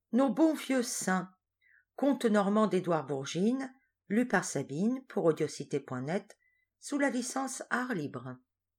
Nos bons vieux saints. Conte normand d'Édouard Bourgine, lu par Sabine pour audiocité.net, sous la licence Art libre.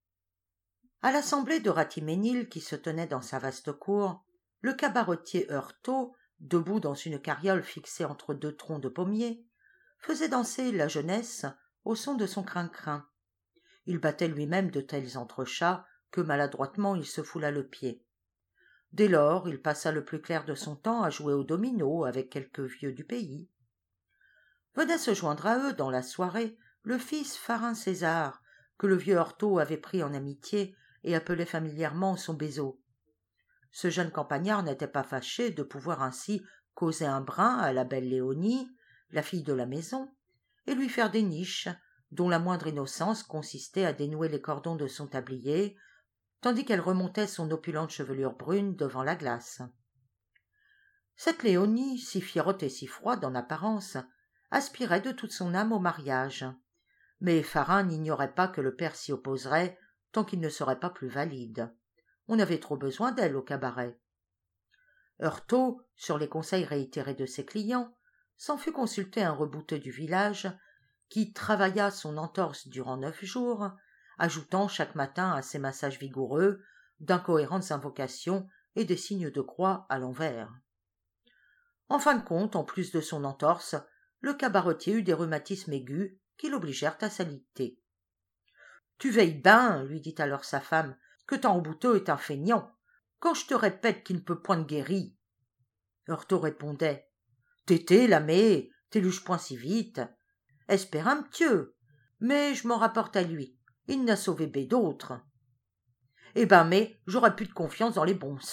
À l'assemblée de Ratiménil qui se tenait dans sa vaste cour, le cabaretier Heurtaud, debout dans une carriole fixée entre deux troncs de pommiers, faisait danser la jeunesse au son de son crin-crin. Il battait lui-même de tels entrechats que maladroitement il se foula le pied. Dès lors, il passa le plus clair de son temps à jouer au domino avec quelques vieux du pays. Venait se joindre à eux dans la soirée le fils Farin César, que le vieux Heurtaud avait pris en amitié et appelait familièrement son Bézo. Ce jeune campagnard n'était pas fâché de pouvoir ainsi causer un brin à la belle Léonie, la fille de la maison, et lui faire des niches, dont la moindre innocence consistait à dénouer les cordons de son tablier, tandis qu'elle remontait son opulente chevelure brune devant la glace. Cette Léonie, si fiérotte et si froide en apparence, aspirait de toute son âme au mariage, mais Farin n'ignorait pas que le père s'y opposerait tant qu'il ne serait pas plus valide. On avait trop besoin d'elle au cabaret. Heurtaud, sur les conseils réitérés de ses clients, s'en fut consulter un rebouteux du village qui travailla son entorse durant 9 jours, ajoutant chaque matin à ses massages vigoureux d'incohérentes invocations et des signes de croix à l'envers. En fin de compte, en plus de son entorse, le cabaretier eut des rhumatismes aigus qui l'obligèrent à s'aliter. « Tu veilles ben, lui dit alors sa femme, que ton rebouteux est un feignant, quand je te répète qu'il ne peut point te guérir. » Heurtaud répondait « Tété, lamé, t'éluge point si vite. Espère un p'tieu, mais je m'en rapporte à lui. Il n'a sauvé bé d'autres. Eh ben, mais j'aurais plus de confiance dans les bons saints. »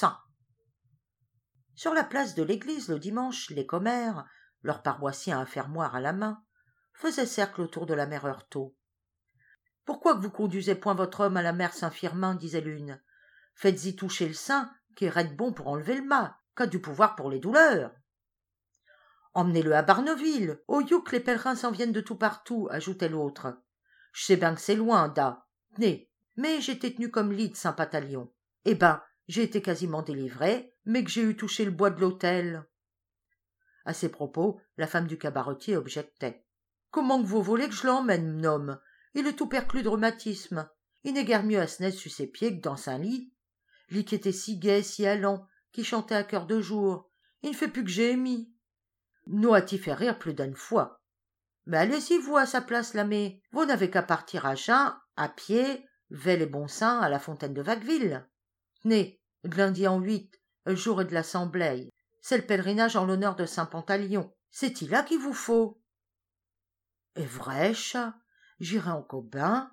Sur la place de l'église, le dimanche, les commères, leurs paroissiens à fermoir à la main, faisaient cercle autour de la mère Heurtaud. « Pourquoi que vous conduisez point votre homme à la mère Saint-Firmin, disait l'une. Faites-y toucher le sein, qui est raide bon pour enlever le mal, qu'a du pouvoir pour les douleurs. Emmenez-le à Barneville, au Youk les pèlerins s'en viennent de tout partout, ajoutait l'autre. Je sais bien que c'est loin, da. Né, mais j'étais tenu comme lit de Saint-Patalion. Eh ben, j'ai été quasiment délivré, mais que j'ai eu touché le bois de l'autel. » À ces propos, la femme du cabaretier objectait. « Comment que vous voulez que je l'emmène, m'nomme? Il est tout perclus de rhumatisme. Il n'est guère mieux à se naître sur ses pieds que dans un lit. Lit qui était si gai, si allant, qui chantait à cœur de jour. Il ne fait plus que gémir. Nous a-t-il fait rire plus d'une fois. Mais allez-y, vous, à sa place, lamé. Vous n'avez qu'à partir à jeun, à pied, vers les bons saints, à la fontaine de Vaqueville. Tenez, de lundi en 8, le jour de l'assemblée. C'est le pèlerinage en l'honneur de Saint-Pantaleon. C'est-il là qu'il vous faut? Est vrai, chat, j'irai en Cobain.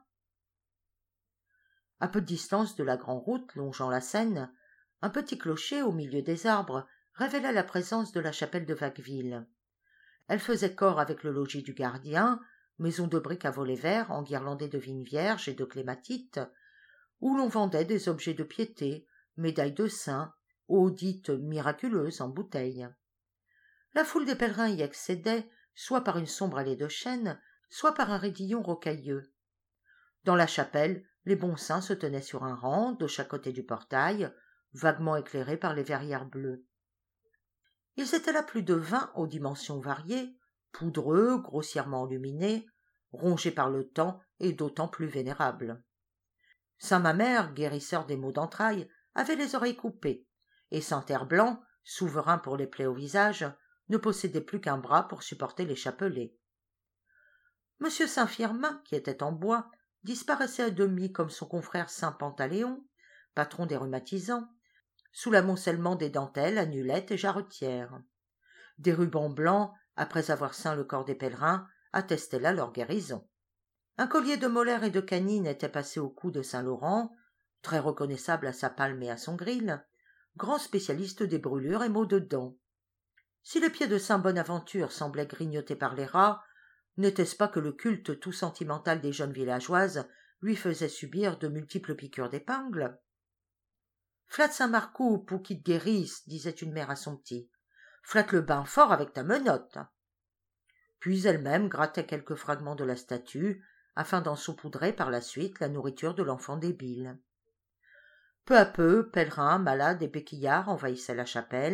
À peu de distance de la grande route longeant la Seine, un petit clocher au milieu des arbres révélait la présence de la chapelle de Vaqueville. Elle faisait corps avec le logis du gardien, maison de briques à volets verts enguirlandée de vignes vierges et de clématites, où l'on vendait des objets de piété, médailles de saints, eaux dites miraculeuses en bouteilles. La foule des pèlerins y accédait, soit par une sombre allée de chêne, soit par un raidillon rocailleux. Dans la chapelle, les bons saints se tenaient sur un rang, de chaque côté du portail, vaguement éclairés par les verrières bleues. Ils étaient là plus de 20 aux dimensions variées, poudreux, grossièrement enluminés, rongés par le temps et d'autant plus vénérables. Saint Mamère, guérisseur des maux d'entrailles, avait les oreilles coupées, et Saint Herblanc, souverain pour les plaies au visage, ne possédait plus qu'un bras pour supporter les chapelets. Monsieur Saint-Firmin, qui était en bois, disparaissait à demi comme son confrère Saint Pantaléon, patron des rhumatisants, sous l'amoncellement des dentelles, amulettes et jarretières. Des rubans blancs, après avoir ceint le corps des pèlerins, attestaient là leur guérison. Un collier de molaires et de canines était passé au cou de Saint-Laurent, très reconnaissable à sa palme et à son gril, grand spécialiste des brûlures et maux de dents. Si les pieds de Saint Bonaventure semblaient grignotés par les rats, n'était-ce pas que le culte tout sentimental des jeunes villageoises lui faisait subir de multiples piqûres d'épingle? « Flatte Saint-Marcoux pour qu'il te guérisse, » disait une mère à son petit. « Flatte le bain fort avec ta menotte. » Puis elle-même grattait quelques fragments de la statue, afin d'en saupoudrer par la suite la nourriture de l'enfant débile. Peu à peu, pèlerins, malades et béquillards envahissaient la chapelle,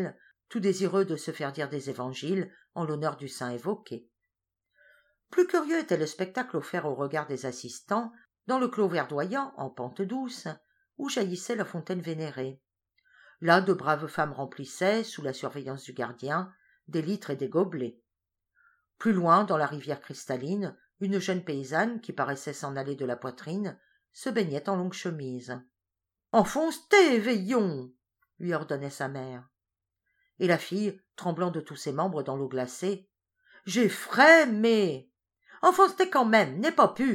tout désireux de se faire dire des évangiles en l'honneur du saint évoqué. Plus curieux était le spectacle offert au regard des assistants dans le clos verdoyant, en pente douce, où jaillissait la fontaine vénérée. Là, de braves femmes remplissaient, sous la surveillance du gardien, des litres et des gobelets. Plus loin, dans la rivière cristalline, une jeune paysanne, qui paraissait s'en aller de la poitrine, se baignait en longue chemise. « Enfonce-t, veillons !» lui ordonnait sa mère. Et la fille, tremblant de tous ses membres dans l'eau glacée, « J'ai frais, mais... enfonce-t quand même, n'est pas pu !»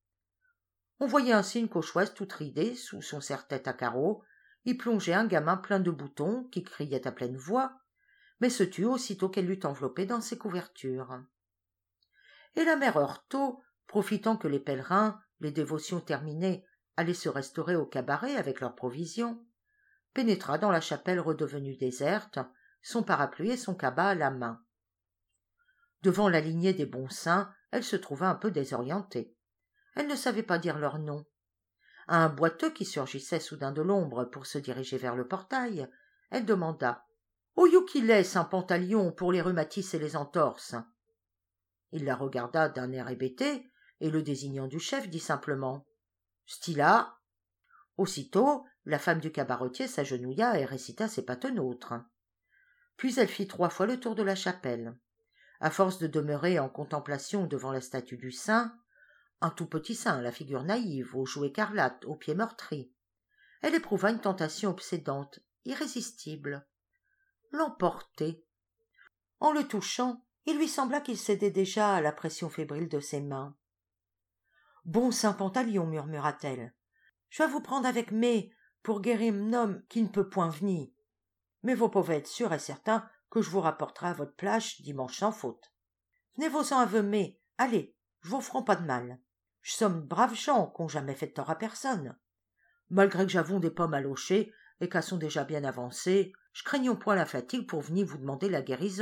On voyait ainsi une cauchoise toute ridée, sous son serre-tête à carreaux, y plonger un gamin plein de boutons, qui criait à pleine voix, mais se tut aussitôt qu'elle l'eut enveloppé dans ses couvertures. Et la mère Heurtaud, profitant que les pèlerins, les dévotions terminées, allaient se restaurer au cabaret avec leurs provisions, pénétra dans la chapelle redevenue déserte, son parapluie et son cabas à la main. Devant la lignée des bons saints, elle se trouva un peu désorientée. Elle ne savait pas dire leur nom. À un boiteux qui surgissait soudain de l'ombre pour se diriger vers le portail, elle demanda « Oyou qu'il est, Saint Pantaleon, pour les rhumatismes et les entorses ?» Il la regarda d'un air hébété, et le désignant du chef dit simplement « Stilla !» Aussitôt, la femme du cabaretier s'agenouilla et récita ses patenôtres. Puis elle fit 3 fois le tour de la chapelle. À force de demeurer en contemplation devant la statue du saint, un tout petit saint à la figure naïve, aux joues écarlates, aux pieds meurtris, elle éprouva une tentation obsédante, irrésistible, l'emporter. En le touchant, il lui sembla qu'il cédait déjà à la pression fébrile de ses mains. « Bon saint Pantaleon, murmura-t-elle, je vas vous prendre avec mes pour guérir m'homme qui ne peut point venir. Mais vous pouvez être sûr et certain que je vous rapporterai à votre plage dimanche sans faute. Venez-vous-en aveu mes, allez, je vous ferai pas de mal. Je somme braves gens qu'ont jamais fait de tort à personne. Malgré que j'avoue des pommes à locher et qu'elles sont déjà bien avancées, je craignons point la fatigue pour venir vous demander la guérison. »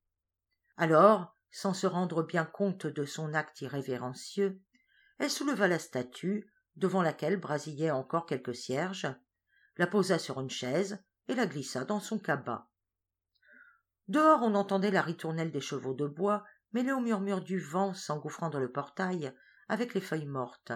Alors, sans se rendre bien compte de son acte irrévérencieux, elle souleva la statue, devant laquelle brasillaient encore quelques cierges, la posa sur une chaise et la glissa dans son cabas. Dehors, on entendait la ritournelle des chevaux de bois mêlée au murmure du vent s'engouffrant dans le portail avec les feuilles mortes.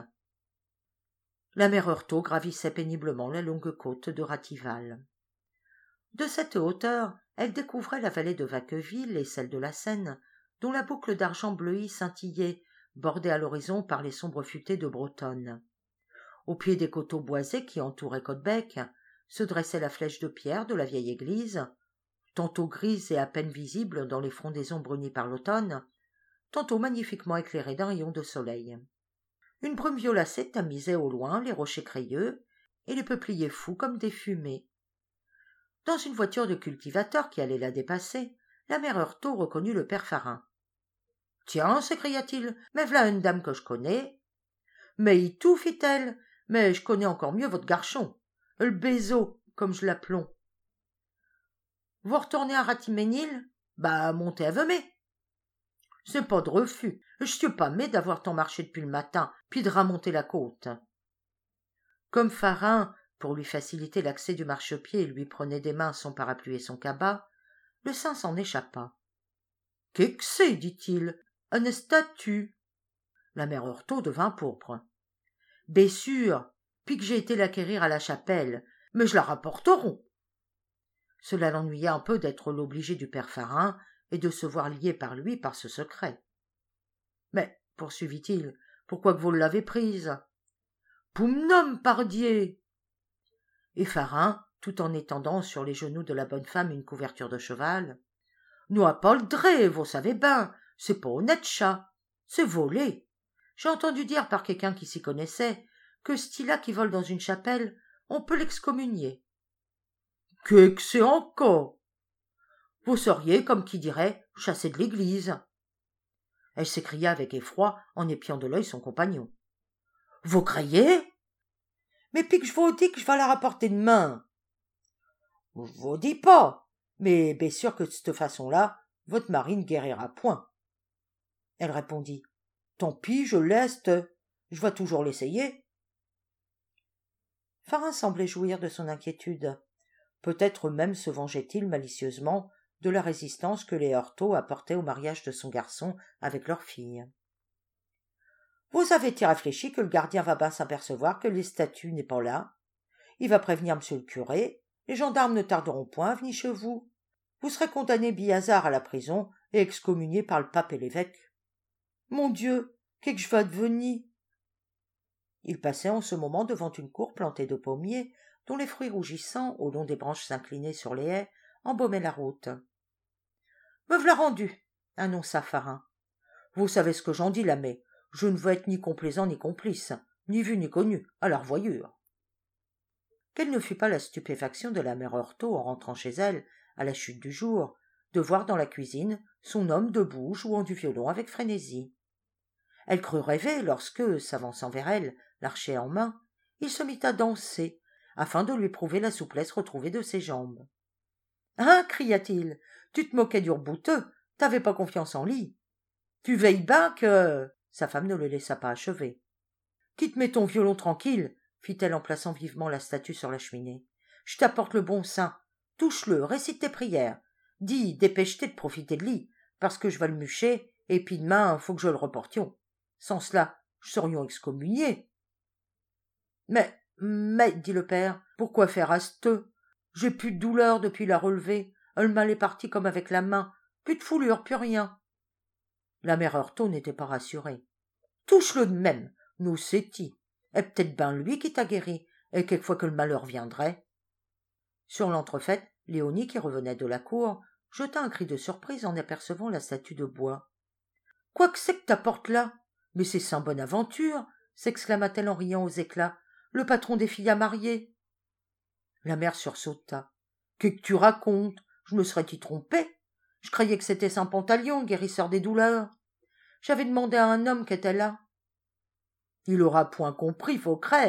La mère Heurtaud gravissait péniblement la longue côte de Ratival. De cette hauteur, elle découvrait la vallée de Vacqueville et celle de la Seine, dont la boucle d'argent bleui scintillait, bordée à l'horizon par les sombres futaies de Bretonne. Au pied des coteaux boisés qui entouraient Caudebec, se dressait la flèche de pierre de la vieille église, tantôt grise et à peine visible dans les frondaisons brunies par l'automne, tantôt magnifiquement éclairée d'un rayon de soleil. Une brume violacée tamisait au loin les rochers crayeux et les peupliers fous comme des fumées. Dans une voiture de cultivateur qui allait la dépasser, la mère Heurtaud reconnut le père Farin. « Tiens, s'écria-t-il, mais v'là une dame que je connais. »« Mais y tout, fit-elle, mais je connais encore mieux votre garçon, le Bézo, comme je l'appelons. »« Vous retournez à Ratiménil ? Bah, montez à Vemey. »« C'est pas de refus, je suis pas mé d'avoir tant marché depuis le matin, puis de ramonter la côte. » Comme Farin, pour lui faciliter l'accès du marchepied, lui prenait des mains son parapluie et son cabas, le saint s'en échappa. « Qu'est-ce que c'est, dit-il, une statue ?» La mère Heurtaud devint pourpre. « Bé sûr, puis que j'ai été l'acquérir à la chapelle, mais je la rapporterons. » Cela l'ennuya un peu d'être l'obligé du père Farin et de se voir lié par lui par ce secret. « Mais, poursuivit-il, pourquoi que vous l'avez prise ?»« Poumnom, pardier !» Et Farin, tout en étendant sur les genoux de la bonne femme une couverture de cheval, « Nous a pas le dré, vous savez ben, c'est pas honnête chat, c'est volé. J'ai entendu dire par quelqu'un qui s'y connaissait que c'ti-là qui vole dans une chapelle, on peut l'excommunier. »« Qu'est-ce que c'est encore ? Vous seriez, comme qui dirait, chassé de l'église. » Elle s'écria avec effroi en épiant de l'œil son compagnon. « Vous criez ? Mais puis que je vous dis que je vais la rapporter demain. »« Je vous dis pas, mais bien sûr que de cette façon-là, votre mari ne guérira point. » Elle répondit. « Tant pis, je laisse, je vais toujours l'essayer. » Farin semblait jouir de son inquiétude. Peut-être même se vengeait-il malicieusement de la résistance que les Heurtault apportaient au mariage de son garçon avec leur fille. Vous avez-y réfléchi que le gardien va bien s'apercevoir que les statues n'est pas là? Il va prévenir monsieur le curé, les gendarmes ne tarderont point à venir chez vous. Vous serez condamné bi-hasard à la prison et excommunié par le pape et l'évêque. Mon Dieu, qu'est-ce que je vas devenir? Il passait en ce moment devant une cour plantée de pommiers, dont les fruits rougissants, au long des branches inclinées sur les haies, embaumaient la route. Me v'là rendu, annonça Farin. Vous savez ce que j'en dis, là, mais je ne veux être ni complaisant ni complice, ni vu ni connu, à la revoyure. Quelle ne fut pas la stupéfaction de la mère Heurtault en rentrant chez elle, à la chute du jour, de voir dans la cuisine son homme debout jouant du violon avec frénésie. Elle crut rêver lorsque, s'avançant vers elle, l'archet en main, il se mit à danser, afin de lui prouver la souplesse retrouvée de ses jambes. « Hein » cria-t-il, « tu te moquais du rebouteux, t'avais pas confiance en lui. Tu veilles ben que… » Sa femme ne le laissa pas achever. « Quitte mets ton violon tranquille, » fit-elle en plaçant vivement la statue sur la cheminée. « Je t'apporte le bon sein. Touche-le, récite tes prières. Dis, dépêche-t'es de profiter de lui, parce que je vas le mucher, et puis demain, faut que je le reportions. Sans cela, je serions excommuniés. »« Mais, dit le père, pourquoi faire asteux? J'ai plus de douleur depuis la relevée, elle m'allait partie comme avec la main, plus de foulure, plus rien. » La mère Heurtault n'était pas rassurée. « Touche-le de même, nous c'est-y. Et peut-être ben lui qui t'a guéri, et quelquefois que le malheur viendrait. » Sur l'entrefaite, Léonie, qui revenait de la cour, jeta un cri de surprise en apercevant la statue de bois. « Quoi que c'est que t'apportes là? Mais c'est sans bonne aventure !» s'exclama-t-elle en riant aux éclats. « Le patron des filles à marier !» La mère sursauta. « Qu'est-ce que tu racontes? Je me serais-y trompée? Je croyais que c'était Saint Pantaleon, guérisseur des douleurs. J'avais demandé à un homme qui était là. »« Il aura point compris, faut craire. »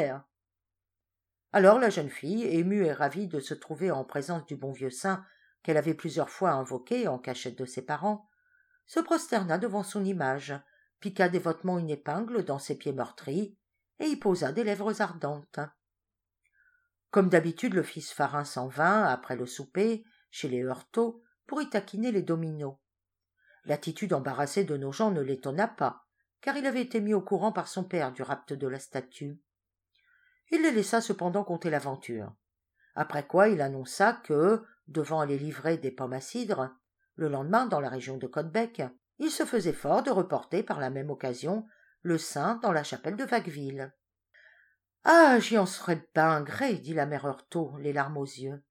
Alors la jeune fille, émue et ravie de se trouver en présence du bon vieux saint qu'elle avait plusieurs fois invoqué en cachette de ses parents, se prosterna devant son image, piqua dévotement une épingle dans ses pieds meurtris et y posa des lèvres ardentes. Comme d'habitude, le fils Farin s'en vint, après le souper, chez les Heurtault, pour y taquiner les dominos. L'attitude embarrassée de nos gens ne l'étonna pas, car il avait été mis au courant par son père du rapt de la statue. Il les laissa cependant conter l'aventure. Après quoi il annonça que, devant aller livrer des pommes à cidre, le lendemain dans la région de Caudebec, il se faisait fort de reporter par la même occasion le saint dans la chapelle de Vaqueville. « Ah, j'y en serais ben gré, » dit la mère Heurtault, les larmes aux yeux.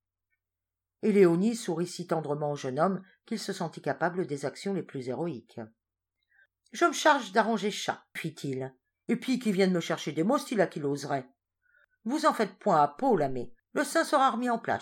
Et Léonie sourit si tendrement au jeune homme qu'il se sentit capable des actions les plus héroïques. « Je me charge d'arranger chat, » fit-il, « et puis qu'il vienne me chercher des mots s'il a qu'il oserait. Vous en faites point à peau, là, mais le sein sera remis en place. »«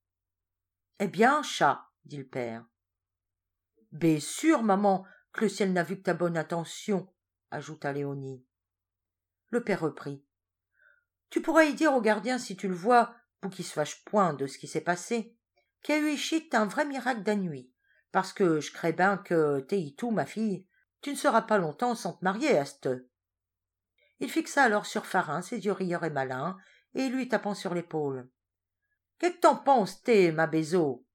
Eh bien, chat, » dit le père. « Bé sûr, maman, que le ciel n'a vu que ta bonne intention, » ajouta Léonie. Le père reprit. « Tu pourrais y dire au gardien, si tu le vois, pour qu'il se fâche point de ce qui s'est passé, qu'il y a eu ici un vrai miracle d'annui, parce que je crains ben que t'es tout, ma fille, tu ne seras pas longtemps sans te marier, Aste. » Il fixa alors sur Farin ses yeux rieurs et malins, et lui tapant sur l'épaule. « Qu'est-ce que t'en penses, ma bézo?